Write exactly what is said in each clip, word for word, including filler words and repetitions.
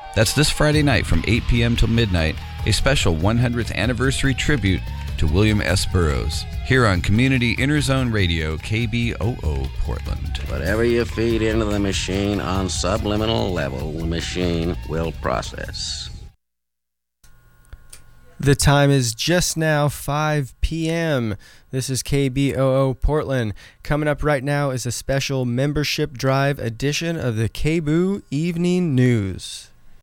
That's this Friday night from eight p.m. till midnight, a special one hundredth anniversary tribute to William S. Burroughs, here on Community Interzone Radio, K B O O Portland. Whatever you feed into the machine on subliminal level, the machine will process. The time is just now five p.m. This is K B O O Portland. Coming up right now is a special membership drive edition of the K B O O Evening News.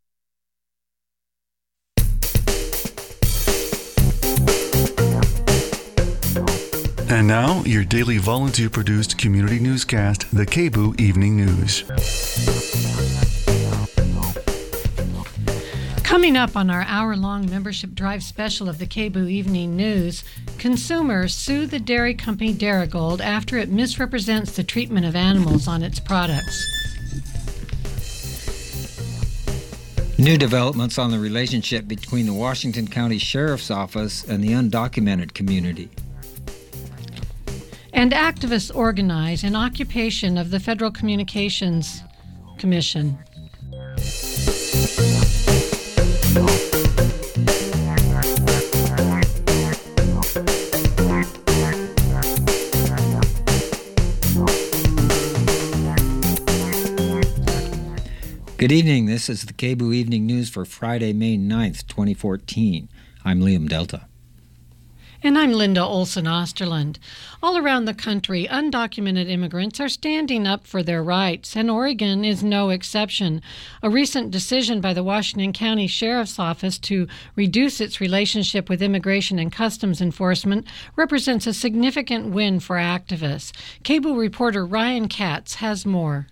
And now, your daily volunteer-produced community newscast, the K B O O Evening News. Coming up on our hour-long membership drive special of the K B O O Evening News, consumers sue the dairy company Darigold after it misrepresents the treatment of animals on its products. New developments on the relationship between the Washington County Sheriff's Office and the undocumented community. And activists organize an occupation of the Federal Communications Commission. Good evening. This is the K B O O Evening News for Friday, May ninth, twenty fourteen. I'm Liam Delta. And I'm Linda Olson Osterland. All around the country, undocumented immigrants are standing up for their rights, and Oregon is no exception. A recent decision by the Washington County Sheriff's Office to reduce its relationship with Immigration and Customs Enforcement represents a significant win for activists. K B O O reporter Ryan Katz has more.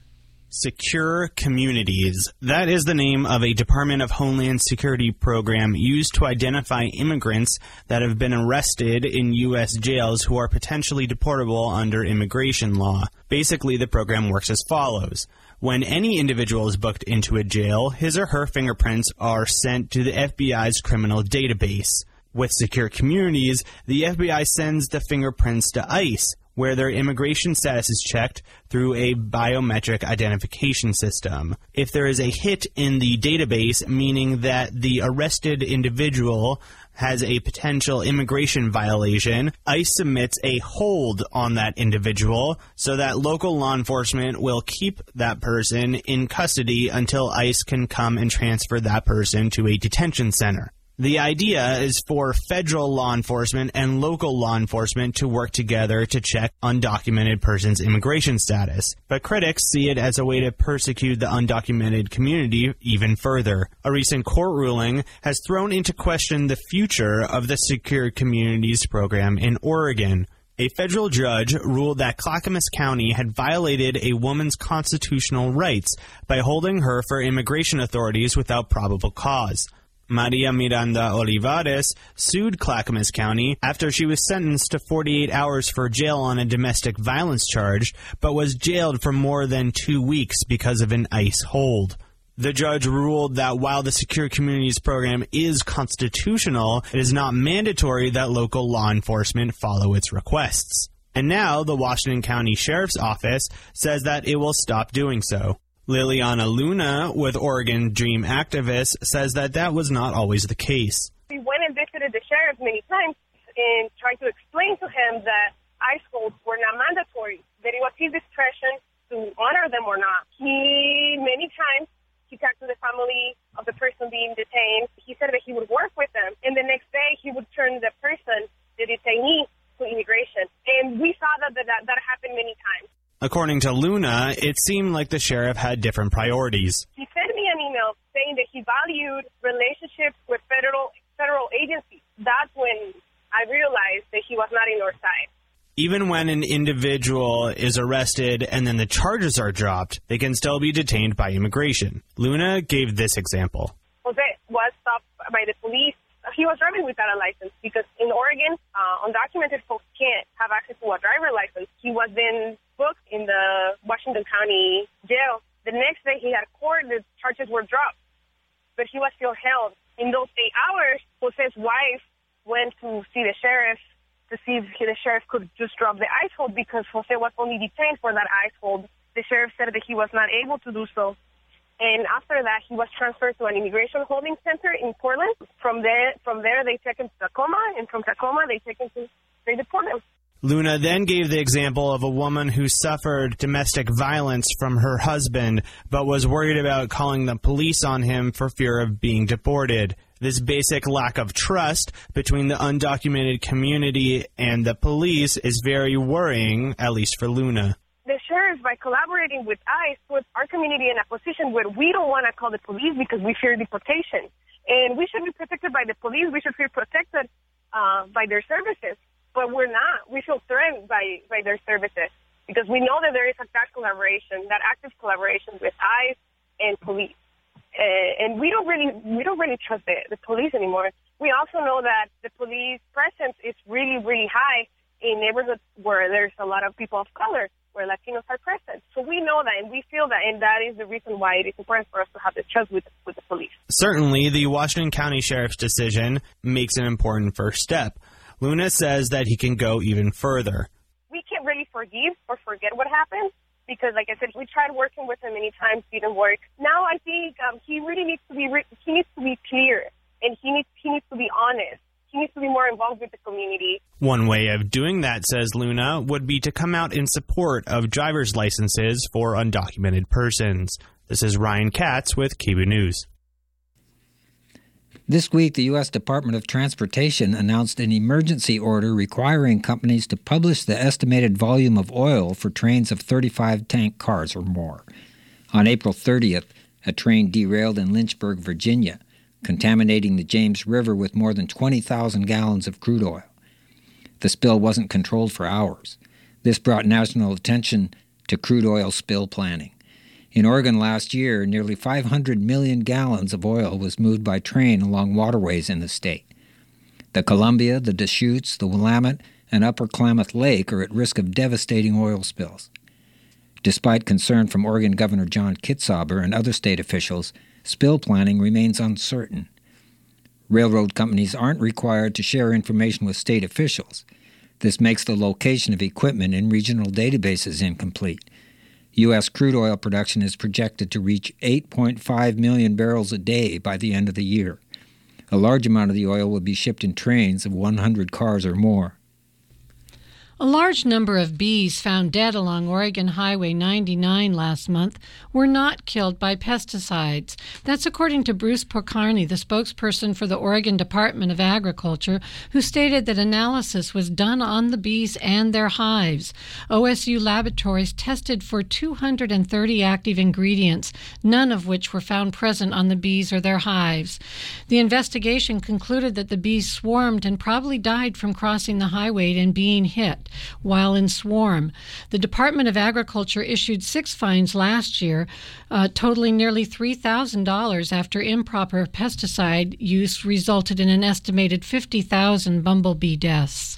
Secure Communities. That is the name of a Department of Homeland Security program used to identify immigrants that have been arrested in U S jails who are potentially deportable under immigration law. Basically, the program works as follows. When any individual is booked into a jail, his or her fingerprints are sent to the F B I's criminal database. With Secure Communities, the F B I sends the fingerprints to ICE, where their immigration status is checked through a biometric identification system. If there is a hit in the database, meaning that the arrested individual has a potential immigration violation, ICE submits a hold on that individual so that local law enforcement will keep that person in custody until ICE can come and transfer that person to a detention center. The idea is for federal law enforcement and local law enforcement to work together to check undocumented persons' immigration status. But critics see it as a way to persecute the undocumented community even further. A recent court ruling has thrown into question the future of the Secure Communities program in Oregon. A federal judge ruled that Clackamas County had violated a woman's constitutional rights by holding her for immigration authorities without probable cause. Maria Miranda Olivares sued Clackamas County after she was sentenced to forty-eight hours for jail on a domestic violence charge, but was jailed for more than two weeks because of an ICE hold. The judge ruled that while the Secure Communities program is constitutional, it is not mandatory that local law enforcement follow its requests. And now the Washington County Sheriff's Office says that it will stop doing so. Liliana Luna, with Oregon Dream Activists, says that that was not always the case. We went and visited the sheriff many times and tried to explain to him that ICE holds were not mandatory, that it was his discretion to honor them or not. He, many times, he talked to the family of the person being detained. He said that he would work with them, and the next day he would turn the person, the detainee, to immigration. And we saw that that, that happened many times. According to Luna, it seemed like the sheriff had different priorities. He sent me an email saying that he valued relationships with federal federal agencies. That's when I realized that he was not in our side. Even when an individual is arrested and then the charges are dropped, they can still be detained by immigration. Luna gave this example. Jose was stopped by the police. He was driving without a license because in Oregon, uh, undocumented folks can't have access to a driver license. He was then booked in the Washington County jail. The next day he had court, the charges were dropped, but he was still held. In those eight hours, Jose's wife went to see the sheriff to see if the sheriff could just drop the ICE hold because Jose was only detained for that ICE hold. The sheriff said that he was not able to do so. And after that, he was transferred to an immigration holding center in Portland. From there, from there, they took him to Tacoma, and from Tacoma, they took him to they deport him. Luna then gave the example of a woman who suffered domestic violence from her husband, but was worried about calling the police on him for fear of being deported. This basic lack of trust between the undocumented community and the police is very worrying, at least for Luna. The sheriff, by collaborating with ICE, put our community in a position where we don't want to call the police because we fear deportation. And we should be protected by the police. We should feel protected uh, by their services. But we're not. We feel threatened by, by their services because we know that there is a that collaboration, that active collaboration with ICE and police. Uh, and we don't really we don't really trust the, the police anymore. We also know that the police presence is really, really high in neighborhoods where there's a lot of people of color, where Latinos are present. So we know that, and we feel that, and that is the reason why it is important for us to have the trust with, with the police. Certainly, the Washington County Sheriff's decision makes an important first step. Luna says that he can go even further. We can't really forgive or forget what happened because, like I said, we tried working with him many times, didn't work. Now I think um, he really needs to be re- he needs to be clear, and he needs he needs to be honest. He needs to be more involved with the community. One way of doing that, says Luna, would be to come out in support of driver's licenses for undocumented persons. This is Ryan Katz with K B O News. This week, the U S Department of Transportation announced an emergency order requiring companies to publish the estimated volume of oil for trains of thirty-five tank cars or more. On April thirtieth, a train derailed in Lynchburg, Virginia, contaminating the James River with more than twenty thousand gallons of crude oil. The spill wasn't controlled for hours. This brought national attention to crude oil spill planning. In Oregon last year, nearly five hundred million gallons of oil was moved by train along waterways in the state. The Columbia, the Deschutes, the Willamette, and Upper Klamath Lake are at risk of devastating oil spills. Despite concern from Oregon Governor John Kitzhaber and other state officials, spill planning remains uncertain. Railroad companies aren't required to share information with state officials. This makes the location of equipment in regional databases incomplete. U S crude oil production is projected to reach eight point five million barrels a day by the end of the year. A large amount of the oil will be shipped in trains of one hundred cars or more. A large number of bees found dead along Oregon Highway ninety-nine last month were not killed by pesticides. That's according to Bruce Pocarni, the spokesperson for the Oregon Department of Agriculture, who stated that analysis was done on the bees and their hives. O S U laboratories tested for two hundred thirty active ingredients, none of which were found present on the bees or their hives. The investigation concluded that the bees swarmed and probably died from crossing the highway and being hit while in swarm. The Department of Agriculture issued six fines last year, uh, totaling nearly three thousand dollars after improper pesticide use resulted in an estimated fifty thousand bumblebee deaths.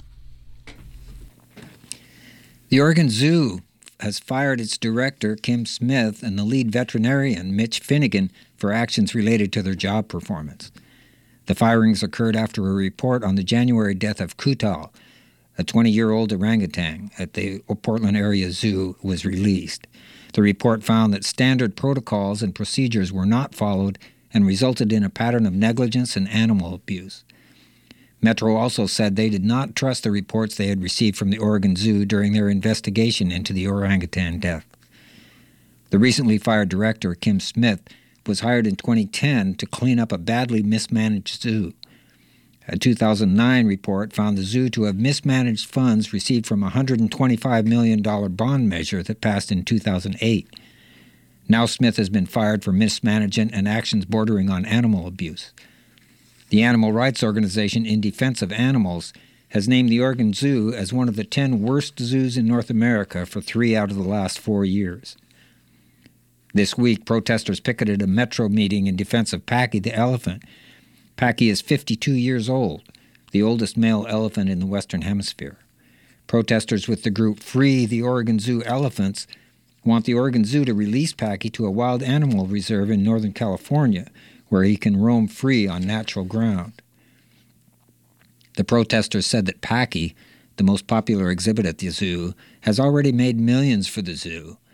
The Oregon Zoo has fired its director, Kim Smith, and the lead veterinarian, Mitch Finnegan, for actions related to their job performance. The firings occurred after a report on the January death of Kutal, a twenty-year-old orangutan at the Portland Area Zoo, was released. The report found that standard protocols and procedures were not followed and resulted in a pattern of negligence and animal abuse. Metro also said they did not trust the reports they had received from the Oregon Zoo during their investigation into the orangutan death. The recently fired director, Kim Smith, was hired in twenty ten to clean up a badly mismanaged zoo. A two thousand nine report found the zoo to have mismanaged funds received from a one hundred twenty-five million dollars bond measure that passed in two thousand eight. Now Smith has been fired for mismanagement and actions bordering on animal abuse. The animal rights organization In Defense of Animals has named the Oregon Zoo as one of the ten worst zoos in North America for three out of the last four years. This week, protesters picketed a Metro meeting in defense of Packy the elephant. Packy is fifty-two years old, the oldest male elephant in the Western Hemisphere. Protesters with the group Free the Oregon Zoo Elephants want the Oregon Zoo to release Packy to a wild animal reserve in Northern California, where he can roam free on natural ground. The protesters said that Packy, the most popular exhibit at the zoo, has already made millions for the zoo.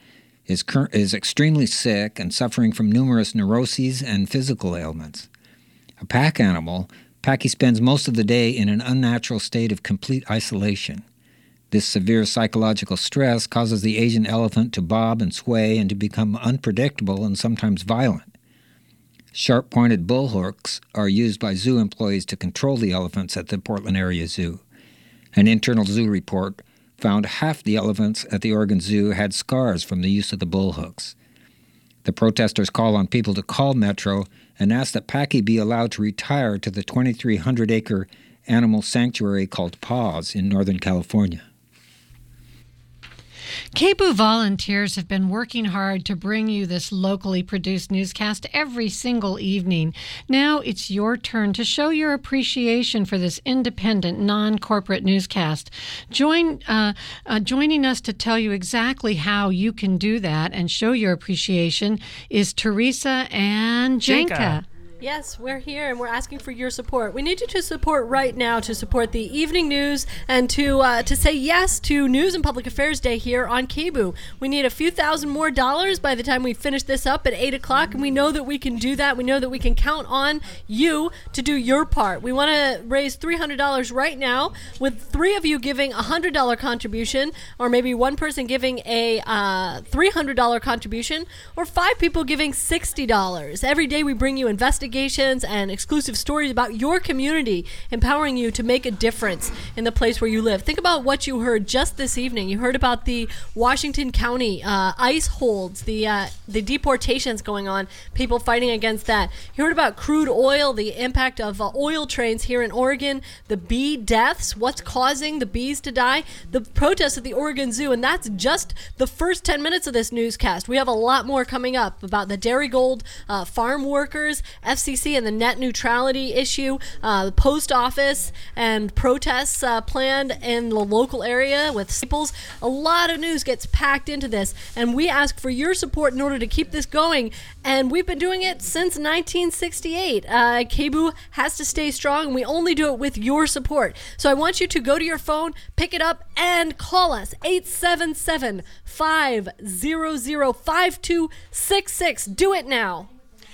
is, cur- is extremely sick and suffering from numerous neuroses and physical ailments. A pack animal, Packy spends most of the day in an unnatural state of complete isolation. This severe psychological stress causes the Asian elephant to bob and sway and to become unpredictable and sometimes violent. Sharp-pointed bull hooks are used by zoo employees to control the elephants at the Portland Area Zoo. An internal zoo report found half the elephants at the Oregon Zoo had scars from the use of the bull hooks. The protesters call on people to call Metro and ask that Packy be allowed to retire to the twenty-three hundred acre animal sanctuary called Paws in Northern California. K B O O volunteers have been working hard to bring you this locally produced newscast every single evening. Now it's your turn to show your appreciation for this independent, non-corporate newscast. Join, uh, uh, joining us to tell you exactly how you can do that and show your appreciation is Teresa and Jenka. Yes, we're here and we're asking for your support. We need you to support right now to support the evening news and to uh, to say yes to News and Public Affairs Day here on K B O O. We need a few thousand more dollars by the time we finish this up at eight o'clock, and we know that we can do that. We know that we can count on you to do your part. We want to raise three hundred dollars right now, with three of you giving a one hundred dollars contribution, or maybe one person giving a uh, three hundred dollars contribution, or five people giving sixty dollars. Every day we bring you investigations and exclusive stories about your community, empowering you to make a difference in the place where you live. Think about what you heard just this evening. You heard about the Washington County uh, ice holds, the uh, the deportations going on, people fighting against that. You heard about crude oil, the impact of uh, oil trains here in Oregon, the bee deaths, what's causing the bees to die, the protests at the Oregon Zoo, and that's just the first ten minutes of this newscast. We have a lot more coming up about the Darigold uh, farm workers, F C C and the net neutrality issue, uh, the post office and protests uh, planned in the local area with Staples. A lot of news gets packed into this, and we ask for your support in order to keep this going, and we've been doing it since nineteen sixty-eight. Uh, K B O O has to stay strong, and we only do it with your support. So I want you to go to your phone, pick it up, and call us, eight seven seven, five hundred, five two six six. Do it now.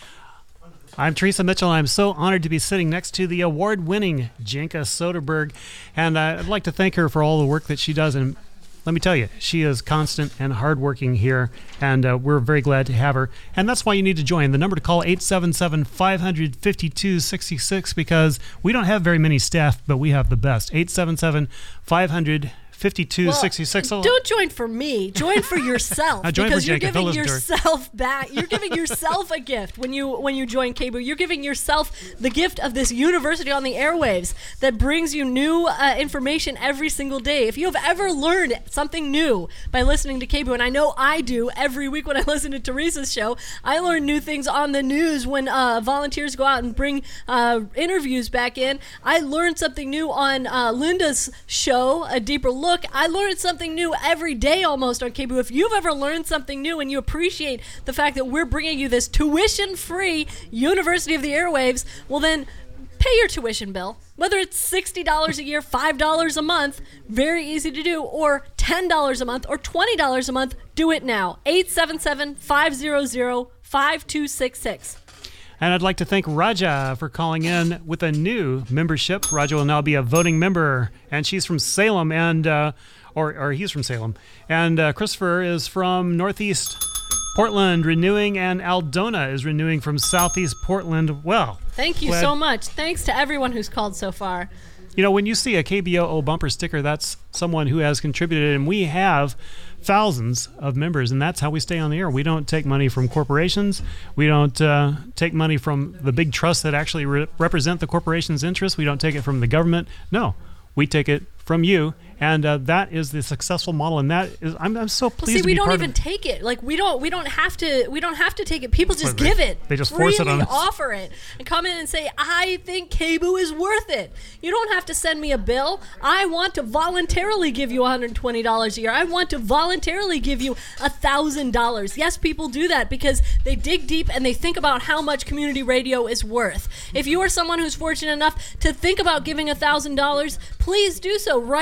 I'm Teresa Mitchell. I'm so honored to be sitting next to the award-winning Jenka Soderberg, and uh, I'd like to thank her for all the work that she does. And let me tell you, she is constant and hardworking here, and uh, we're very glad to have her. And that's why you need to join. The number to call, eight seven seven, five hundred, fifty-two sixty-six, because we don't have very many staff, but we have the best. eight seven seven, five hundred, fifty-two sixty-six. Well, don't join for me. Join for yourself. join because for you're Jenka. giving yourself back. You're giving yourself a gift when you when you join K B O O. You're giving yourself the gift of this university on the airwaves that brings you new uh, information every single day. If you have ever learned something new by listening to K B O O, and I know I do every week when I listen to Teresa's show, I learn new things on the news when uh, volunteers go out and bring uh, interviews back in. I learned something new on uh, Linda's show, A Deeper Look. Look, I learned something new every day almost on K B O O. If you've ever learned something new and you appreciate the fact that we're bringing you this tuition-free University of the Airwaves, well then pay your tuition bill. Whether it's sixty dollars a year, five dollars a month, very easy to do, or ten dollars a month, or twenty dollars a month, do it now. eight seven seven, five hundred, five two six six. And I'd like to thank Raja for calling in with a new membership. Raja will now be a voting member, and she's from Salem, and uh, or, or he's from Salem. And uh, Christopher is from Northeast Portland renewing, and Aldona is renewing from Southeast Portland. Well, thank you glad. so much. Thanks to everyone who's called so far. You know, when you see a K B O O bumper sticker, that's someone who has contributed, and we have thousands of members, and that's how we stay on the air. We don't take money from corporations. We don't uh, take money from the big trusts that actually re- represent the corporation's interests. We don't take it from the government. No, we take it from you, and uh, that is the successful model. And that is, I'm, I'm so pleased. Well, see, to we be don't part even of take it. Like we don't, we don't have to, we don't have to take it. People just they, give it. They just force Freely it on us. offer it and come in and say, I think K B O O is worth it. You don't have to send me a bill. I want to voluntarily give you one hundred twenty dollars a year. I want to voluntarily give you one thousand dollars. Yes, people do that because they dig deep and they think about how much community radio is worth. If you are someone who's fortunate enough to think about giving one thousand dollars, please do so right now. Call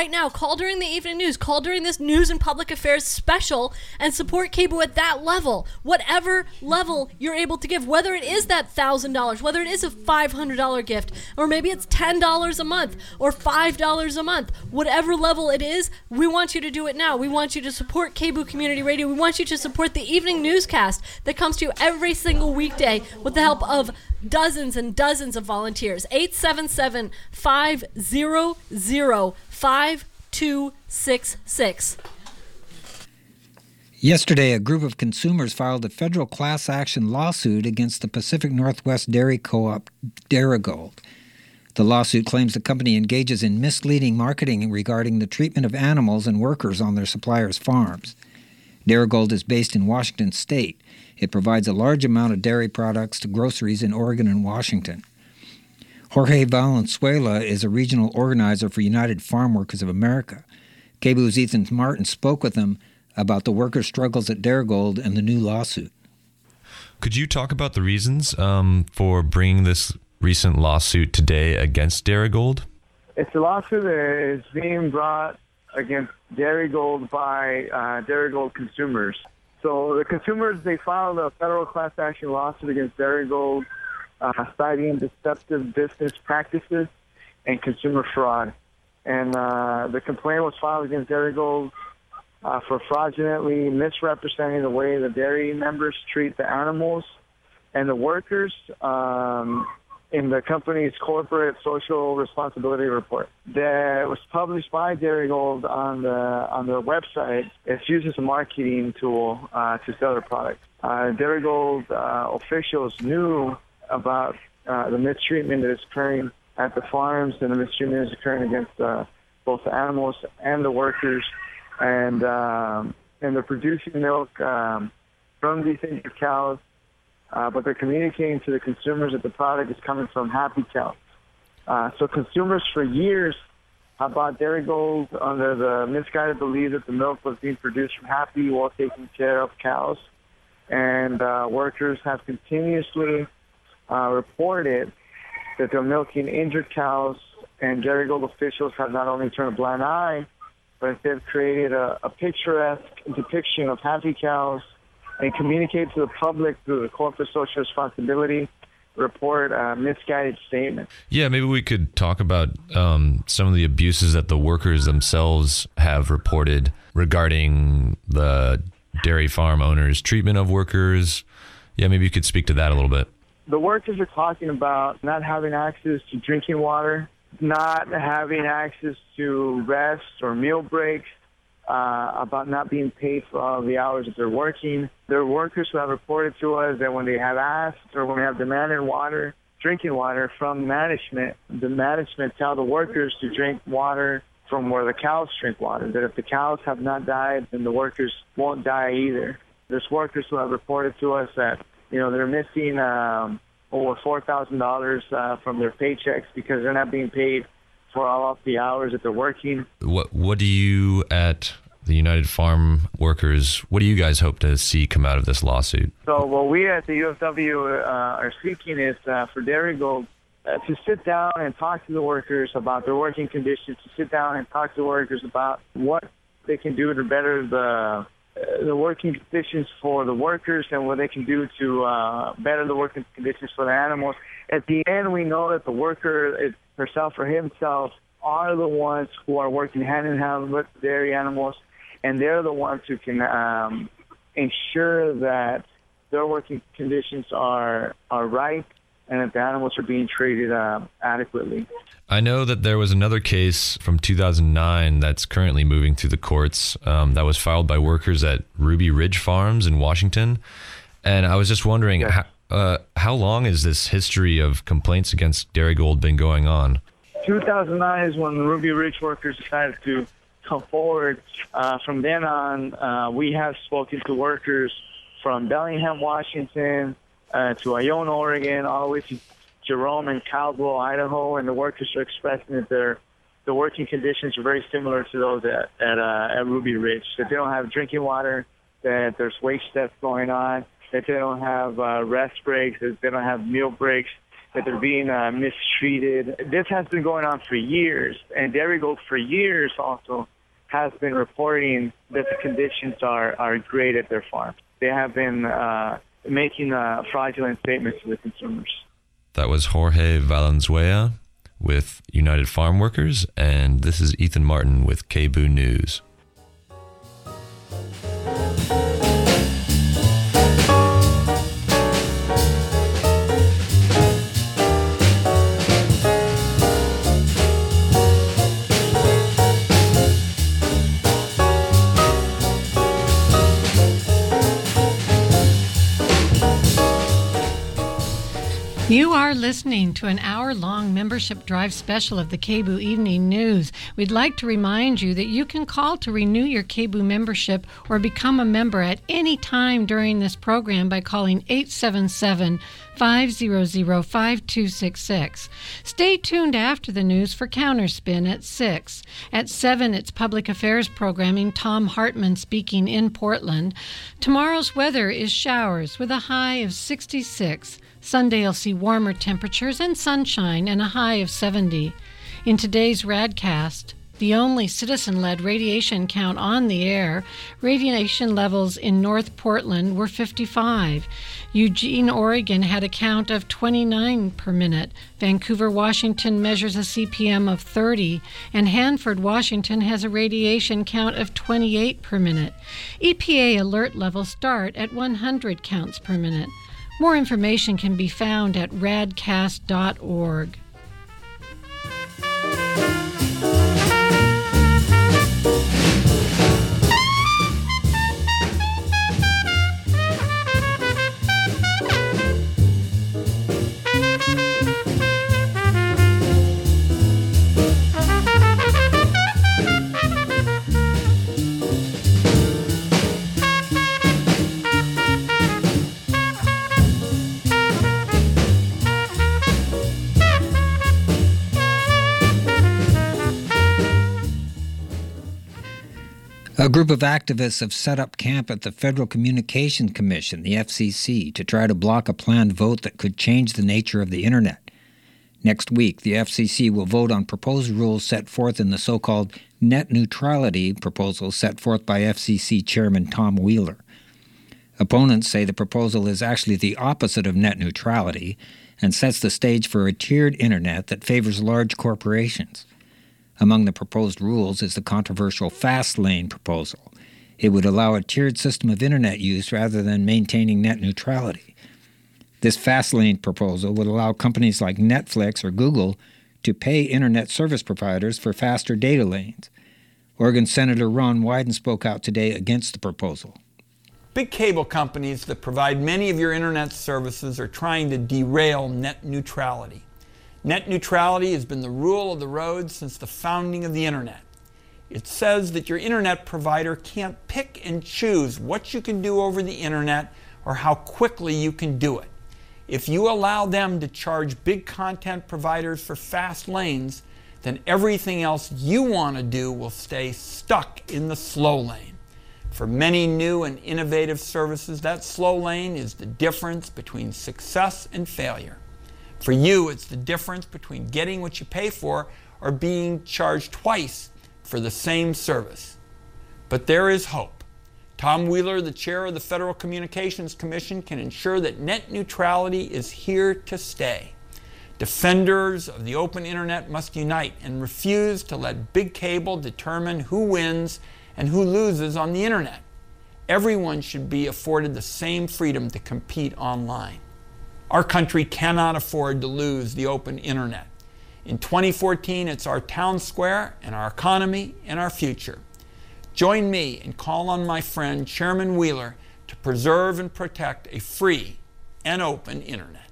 Call during the evening news. Call during this news and public affairs special and support K B O O at that level. Whatever level you're able to give, whether it is that one thousand dollars, whether it is a five hundred dollars gift, or maybe it's ten dollars a month or five dollars a month. Whatever level it is, we want you to do it now. We want you to support K B O O Community Radio. We want you to support the evening newscast that comes to you every single weekday with the help of dozens and dozens of volunteers. eight seven seven, five hundred, five two six six. Yesterday, a group of consumers filed a federal class action lawsuit against the Pacific Northwest Dairy Co-op Darigold. The lawsuit claims the company engages in misleading marketing regarding the treatment of animals and workers on their suppliers' farms. Darigold is based in Washington State. It provides a large amount of dairy products to groceries in Oregon and Washington. Jorge Valenzuela is a regional organizer for United Farm Workers of America. K B O O's Ethan Martin spoke with him about the workers' struggles at Darigold and the new lawsuit. Could you talk about the reasons um, for bringing this recent lawsuit today against Darigold? It's a lawsuit that is being brought against Darigold by uh, Darigold consumers. So the consumers, they filed a federal class action lawsuit against Darigold, uh, citing deceptive business practices and consumer fraud. And uh, the complaint was filed against Darigold uh, for fraudulently misrepresenting the way the dairy members treat the animals and the workers um, in the company's corporate social responsibility report that was published by Darigold on the on their website. It's used as a marketing tool uh, to sell their product. Uh, Darigold uh, officials knew about uh, the mistreatment that is occurring at the farms, and the mistreatment is occurring against uh, both the animals and the workers, and um, and they're producing milk um, from these injured cows. Uh, but they're communicating to the consumers that the product is coming from happy cows. Uh, so consumers for years have bought Darigold under the misguided belief that the milk was being produced from happy, well-taken care of cows. And uh, workers have continuously uh, reported that they're milking injured cows, and Darigold officials have not only turned a blind eye, but instead created a, a picturesque depiction of happy cows and communicate to the public through the corporate social responsibility report uh, misguided statements. Yeah, maybe we could talk about um, some of the abuses that the workers themselves have reported regarding the dairy farm owners' treatment of workers. Yeah, maybe you could speak to that a little bit. The workers are talking about not having access to drinking water, not having access to rest or meal breaks, Uh, about not being paid for all the hours that they're working. There are workers who have reported to us that when they have asked or when they have demanded water, drinking water from management, the management tell the workers to drink water from where the cows drink water, that if the cows have not died, then the workers won't die either. There's workers who have reported to us that, you know, they're missing um, over four thousand dollars uh, from their paychecks because they're not being paid for all of the hours that they're working. What what do you at the United Farm Workers, what do you guys hope to see come out of this lawsuit? So what we at the U F W uh, are seeking is uh, for Darigold uh, to sit down and talk to the workers about their working conditions, to sit down and talk to the workers about what they can do to better the uh, the working conditions for the workers and what they can do to uh, better the working conditions for the animals. At the end, we know that the worker is herself or himself are the ones who are working hand in hand with the dairy animals, and they're the ones who can um, ensure that their working conditions are are right and that the animals are being treated uh, adequately. I know that there was another case from two thousand nine that's currently moving through the courts um, that was filed by workers at Ruby Ridge Farms in Washington, and I was just wondering, yes. how, uh, how long has this history of complaints against Darigold been going on? two thousand nine is when the Ruby Ridge workers decided to come forward. Uh, from then on, uh, we have spoken to workers from Bellingham, Washington, uh, to Iona, Oregon, all the way to Jerome and Caldwell, Idaho, and the workers are expressing that their the working conditions are very similar to those at at, uh, at Ruby Ridge. That they don't have drinking water, that there's wage theft going on, that they don't have uh, rest breaks, that they don't have meal breaks, that they're being uh, mistreated. This has been going on for years, and Darigold for years also has been reporting that the conditions are, are great at their farm. They have been uh, making uh, fraudulent statements to the consumers. That was Jorge Valenzuela with United Farm Workers, and this is Ethan Martin with K B O O News. You are listening to an hour-long membership drive special of the K B O O Evening News. We'd like to remind you that you can call to renew your K B O O membership or become a member at any time during this program by calling eight seven seven, five hundred, five two six six. Stay tuned after the news for Counterspin at six. At seven, it's Public Affairs Programming, Tom Hartman speaking in Portland. Tomorrow's weather is showers with a high of sixty-six. Sunday will see warmer temperatures and sunshine and a high of seventy. In today's Radcast, the only citizen-led radiation count on the air, radiation levels in North Portland were fifty-five. Eugene, Oregon had a count of twenty-nine per minute. Vancouver, Washington measures a C P M of thirty, and Hanford, Washington has a radiation count of twenty-eight per minute. E P A alert levels start at one hundred counts per minute. More information can be found at radcast dot org. A group of activists have set up camp at the Federal Communications Commission, the F C C, to try to block a planned vote that could change the nature of the Internet. Next week, the F C C will vote on proposed rules set forth in the so-called net neutrality proposal set forth by F C C Chairman Tom Wheeler. Opponents say the proposal is actually the opposite of net neutrality and sets the stage for a tiered Internet that favors large corporations. Among the proposed rules is the controversial Fast Lane proposal. It would allow a tiered system of Internet use rather than maintaining net neutrality. This Fast Lane proposal would allow companies like Netflix or Google to pay Internet service providers for faster data lanes. Oregon Senator Ron Wyden spoke out today against the proposal. Big cable companies that provide many of your Internet services are trying to derail net neutrality. Net neutrality has been the rule of the road since the founding of the Internet. It says that your Internet provider can't pick and choose what you can do over the Internet or how quickly you can do it. If you allow them to charge big content providers for fast lanes, then everything else you want to do will stay stuck in the slow lane. For many new and innovative services, that slow lane is the difference between success and failure. For you, it's the difference between getting what you pay for or being charged twice for the same service. But there is hope. Tom Wheeler, the chair of the Federal Communications Commission, can ensure that net neutrality is here to stay. Defenders of the open Internet must unite and refuse to let big cable determine who wins and who loses on the Internet. Everyone should be afforded the same freedom to compete online. Our country cannot afford to lose the open Internet. In twenty fourteen, it's our town square and our economy and our future. Join me and call on my friend Chairman Wheeler to preserve and protect a free and open Internet.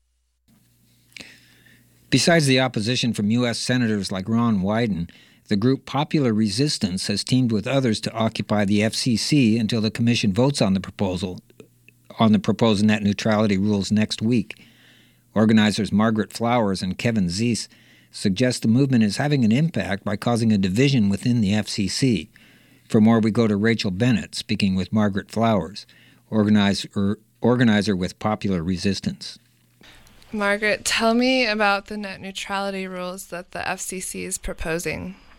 Besides the opposition from U S senators like Ron Wyden, the group Popular Resistance has teamed with others to occupy the F C C until the Commission votes on the proposal on the proposed net neutrality rules next week. Organizers Margaret Flowers and Kevin Zeiss suggest the movement is having an impact by causing a division within the F C C. For more, we go to Rachel Bennett, speaking with Margaret Flowers, organizer, organizer with Popular Resistance. Margaret, tell me about the net neutrality rules that the F C C is proposing. During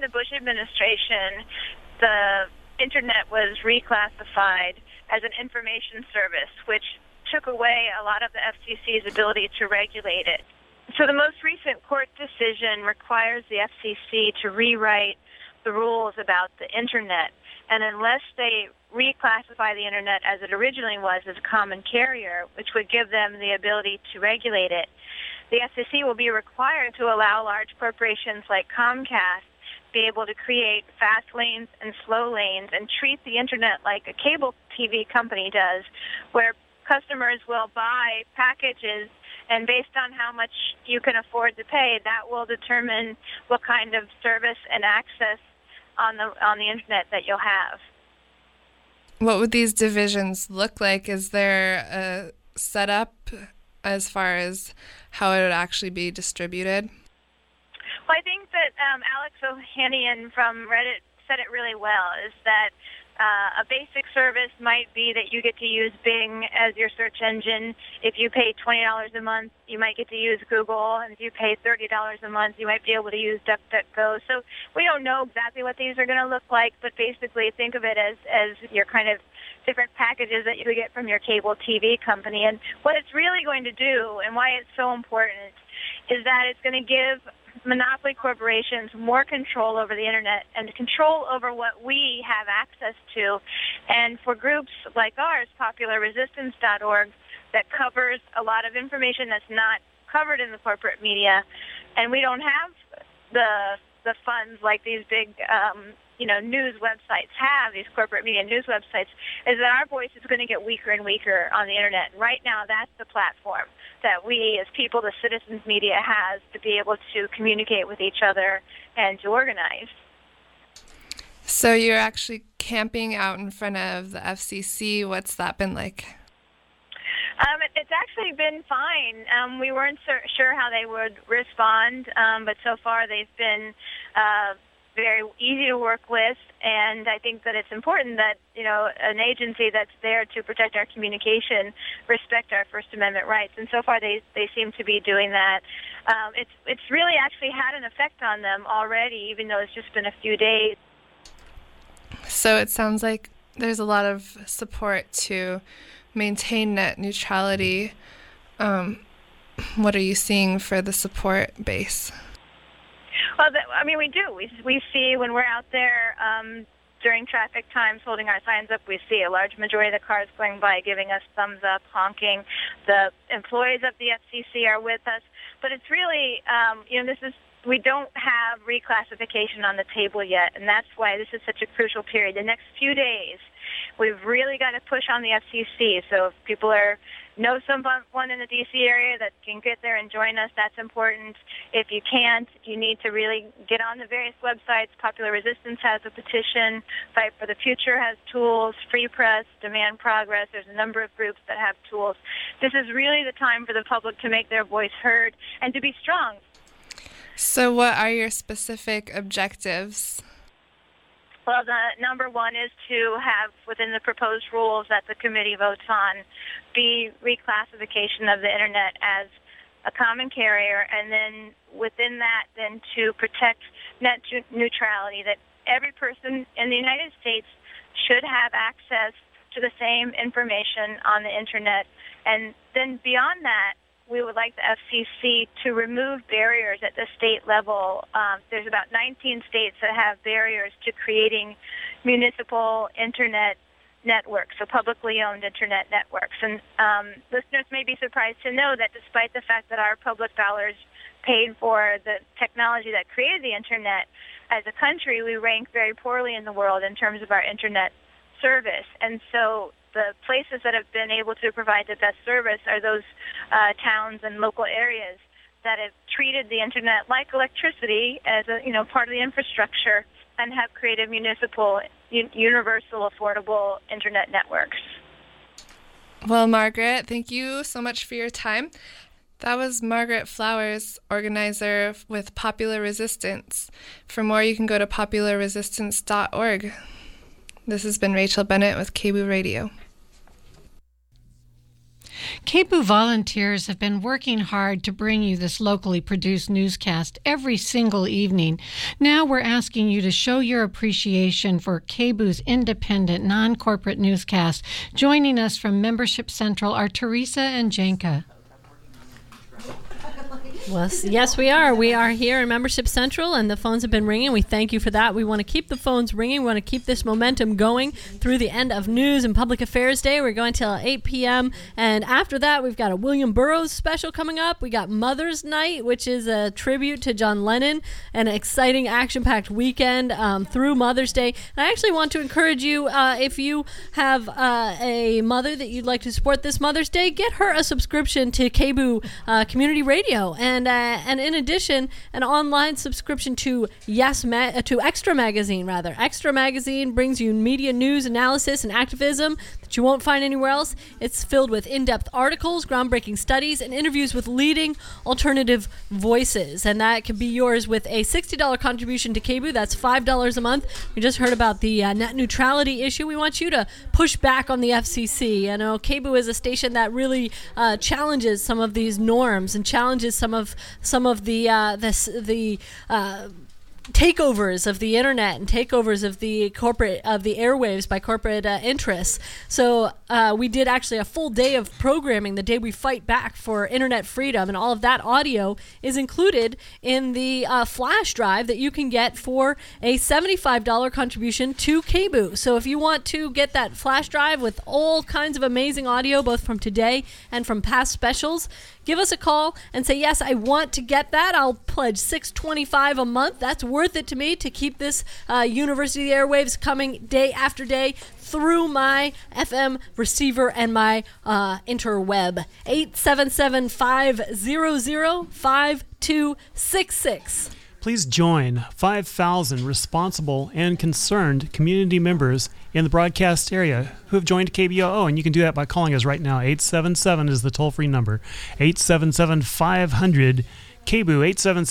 the Bush administration, the Internet was reclassified as an information service, which took away a lot of the F C C's ability to regulate it. So the most recent court decision requires the F C C to rewrite the rules about the Internet. And unless they reclassify the Internet as it originally was as a common carrier, which would give them the ability to regulate it, the F C C will be required to allow large corporations like Comcast be able to create fast lanes and slow lanes and treat the Internet like a cable T V company does, where customers will buy packages, and based on how much you can afford to pay, that will determine what kind of service and access on the on the Internet that you'll have. What would these divisions look like? Is there a setup as far as how it would actually be distributed? Well, I think that um, Alex Ohanian from Reddit said it really well, is that uh, a basic service might be that you get to use Bing as your search engine. If you pay twenty dollars a month, you might get to use Google, and if you pay thirty dollars a month, you might be able to use DuckDuckGo. So we don't know exactly what these are going to look like, but basically think of it as, as your kind of different packages that you would get from your cable T V company. And what it's really going to do, and why it's so important, is that it's going to give monopoly corporations more control over the Internet and control over what we have access to. And for groups like ours, popular resistance dot org, that covers a lot of information that's not covered in the corporate media, and we don't have the the funds like these big um, you know, news websites have, these corporate media news websites, is that our voice is going to get weaker and weaker on the Internet. And right now, that's the platform that we as people, the citizens media, has to be able to communicate with each other and to organize. So you're actually camping out in front of the F C C. What's that been like? Um, it, it's actually been fine. Um, we weren't sur- sure how they would respond, um, but so far they've been uh, very easy to work with, and I think that it's important that, you know, an agency that's there to protect our communication respect our First Amendment rights, and so far they they seem to be doing that. Um, it's it's really actually had an effect on them already, even though it's just been a few days. So it sounds like there's a lot of support to maintain net neutrality. Um, what are you seeing for the support base? Well, the, I mean, we do. We we see when we're out there um, during traffic times holding our signs up, we see a large majority of the cars going by giving us thumbs up, honking. The employees of the F C C are with us. But it's really, um, you know, this is, we don't have reclassification on the table yet, and that's why this is such a crucial period. The next few days, we've really got to push on the F C C. So if people are know someone in the D C area that can get there and join us, that's important. If you can't, you need to really get on the various websites. Popular Resistance has a petition. Fight for the Future has tools. Free Press, Demand Progress. There's a number of groups that have tools. This is really the time for the public to make their voice heard and to be strong. So what are your specific objectives? Well, the number one is to have, within the proposed rules that the committee votes on, be reclassification of the Internet as a common carrier, and then within that, then to protect net neutrality, that every person in the United States should have access to the same information on the Internet. And then beyond that, we would like the F C C to remove barriers at the state level. Um, there's about nineteen states that have barriers to creating municipal Internet networks, so publicly owned Internet networks. And um, listeners may be surprised to know that despite the fact that our public dollars paid for the technology that created the Internet, as a country, we rank very poorly in the world in terms of our Internet service. And so the places that have been able to provide the best service are those uh, towns and local areas that have treated the Internet like electricity as a, you know, part of the infrastructure and have created municipal, un- universal, affordable Internet networks. Well, Margaret, thank you so much for your time. That was Margaret Flowers, organizer with Popular Resistance. For more, you can go to popular resistance dot org. This has been Rachel Bennett with K B O O Radio. K B O O volunteers have been working hard to bring you this locally produced newscast every single evening. Now we're asking you to show your appreciation for K B O O's independent, non-corporate newscast. Joining us from Membership Central are Teresa and Janka. Well, yes, we are. We are here in Membership Central, and the phones have been ringing. We thank you for that. We want to keep the phones ringing. We want to keep this momentum going through the end of News and Public Affairs Day. We're going till eight p.m., and after that, we've got a William Burroughs special coming up. We got Mother's Night, which is a tribute to John Lennon, an exciting, action-packed weekend um, through Mother's Day. And I actually want to encourage you, uh, if you have uh, a mother that you'd like to support this Mother's Day, get her a subscription to K B O O uh, Community Radio. And And, uh, and in addition, an online subscription to Yes Ma- uh, to Extra Magazine, rather. Extra Magazine brings you media news, analysis, and activism that you won't find anywhere else. It's filled with in-depth articles, groundbreaking studies, and interviews with leading alternative voices. And that can be yours with a sixty dollars contribution to K B O O. That's five dollars a month. We just heard about the uh, net neutrality issue. We want you to push back on the F C C. You know, K B O O is a station that really uh, challenges some of these norms and challenges some of some of the uh, this, the uh, takeovers of the internet and takeovers of the corporate of the airwaves by corporate uh, interests. So uh, we did actually a full day of programming the day we fight back for internet freedom, and all of that audio is included in the uh, flash drive that you can get for a seventy-five dollars contribution to K B O O. So if you want to get that flash drive with all kinds of amazing audio, both from today and from past specials, give us a call and say, yes, I want to get that. I'll pledge six dollars and twenty-five cents a month. That's worth it to me to keep this uh, University airwaves coming day after day through my F M receiver and my uh, interweb. eight seven seven, five hundred, five two six six. Please join five thousand responsible and concerned community members in the broadcast area who have joined K B O O, and you can do that by calling us right now. eight seven seven is the toll-free number. eight seven seven, five hundred, K B O O, eight seven seven